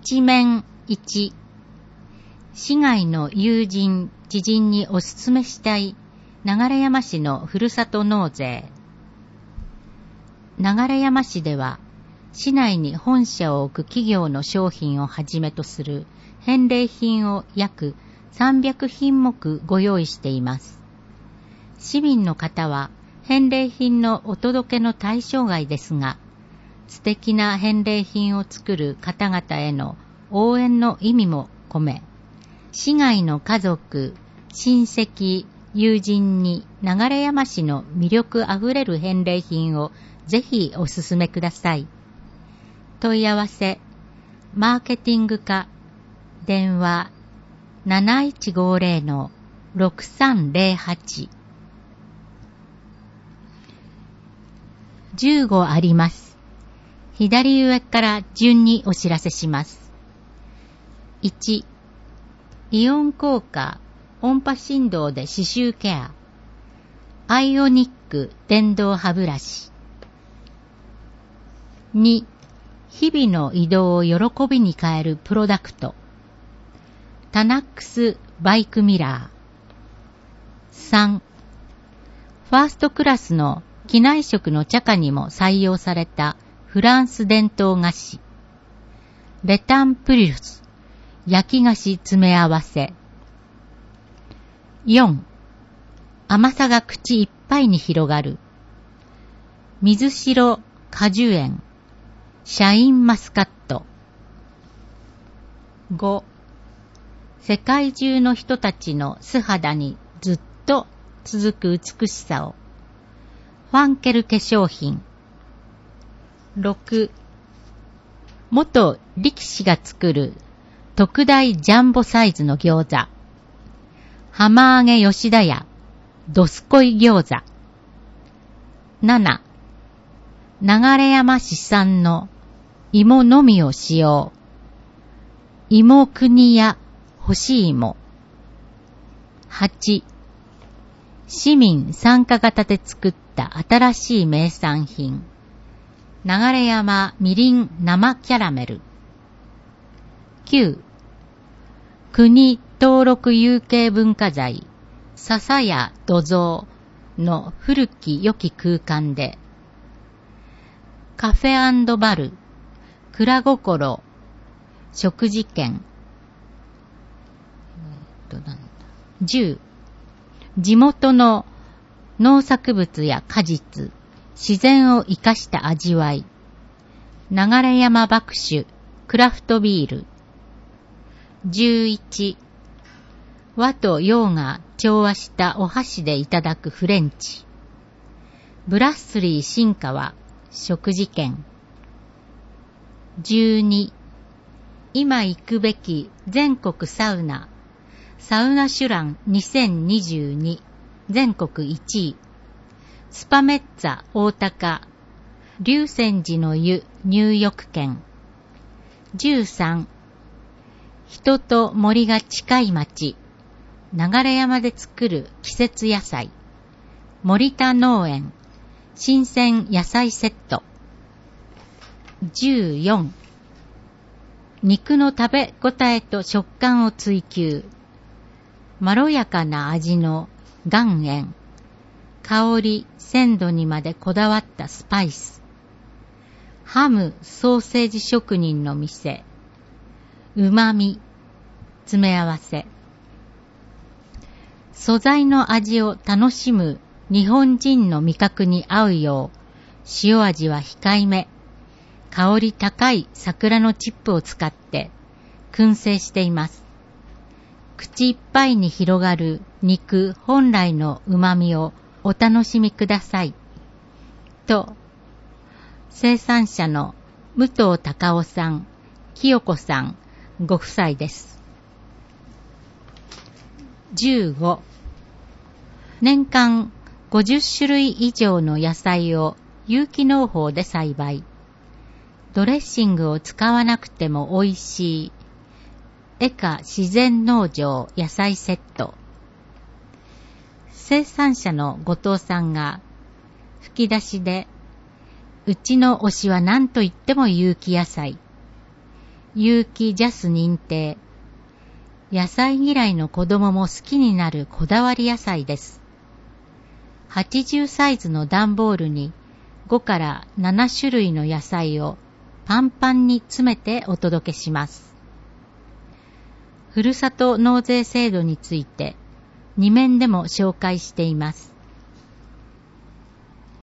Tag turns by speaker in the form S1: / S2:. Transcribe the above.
S1: 一面1、市外の友人、知人におすすめしたい流山市のふるさと納税。流山市では、市内に本社を置く企業の商品をはじめとする返礼品を約300品目ご用意しています。市民の方は返礼品のお届けの対象外ですが、素敵な返礼品を作る方々への応援の意味も込め、市外の家族、親戚、友人に流山市の魅力あふれる返礼品をぜひお勧めください。問い合わせ、マーケティング課、電話 7150-6308 15あります。左上から順にお知らせします。1、イオン効果、音波振動で歯周ケア、アイオニック電動歯ブラシ。2、日々の移動を喜びに変えるプロダクト、タナックスバイクミラー。3、ファーストクラスの機内食の茶菓にも採用されたフランス伝統菓子、レタンプリュス焼き菓子詰め合わせ。4、甘さが口いっぱいに広がる水白果樹園シャインマスカット。5、世界中の人たちの素肌にずっと続く美しさを、ファンケル化粧品。6、元力士が作る特大ジャンボサイズの餃子、浜揚げ吉田屋どすこい餃子。7、流山市産の芋のみを使用、芋国屋干し芋。8、市民参加型で作った新しい名産品、流山みりん生キャラメル。9、国登録有形文化財、笹屋土蔵の古き良き空間で、カフェ&バル、蔵心、食事券。10、地元の農作物や果実、自然を生かした味わい、流山麦酒、クラフトビール。11、和と洋が調和したお箸でいただくフレンチ、ブラッスリー新川、食事券。12、今行くべき全国サウナ、サウナシュラン2022全国1位、スパメッツァ大高、龍泉寺の湯入浴券。13、人と森が近い町、流山で作る季節野菜、森田農園新鮮野菜セット。14、肉の食べ応えと食感を追求、まろやかな味の岩塩、香り鮮度にまでこだわったスパイス、ハムソーセージ職人の店、うまみ詰め合わせ。素材の味を楽しむ日本人の味覚に合うよう、塩味は控えめ、香り高い桜のチップを使って燻製しています。口いっぱいに広がる肉本来の旨味をお楽しみください。と、生産者の武藤隆夫さん、清子さんご夫妻です。15、年間50種類以上の野菜を有機農法で栽培。ドレッシングを使わなくても美味しいエカ自然農場野菜セット。生産者の後藤さんが吹き出しで、うちの推しは何と言っても有機野菜。 有機ジャス認定。野菜嫌いの子供も好きになるこだわり野菜です。80サイズの段ボールに5から7種類の野菜をパンパンに詰めてお届けします。ふるさと納税制度について2面でも紹介しています。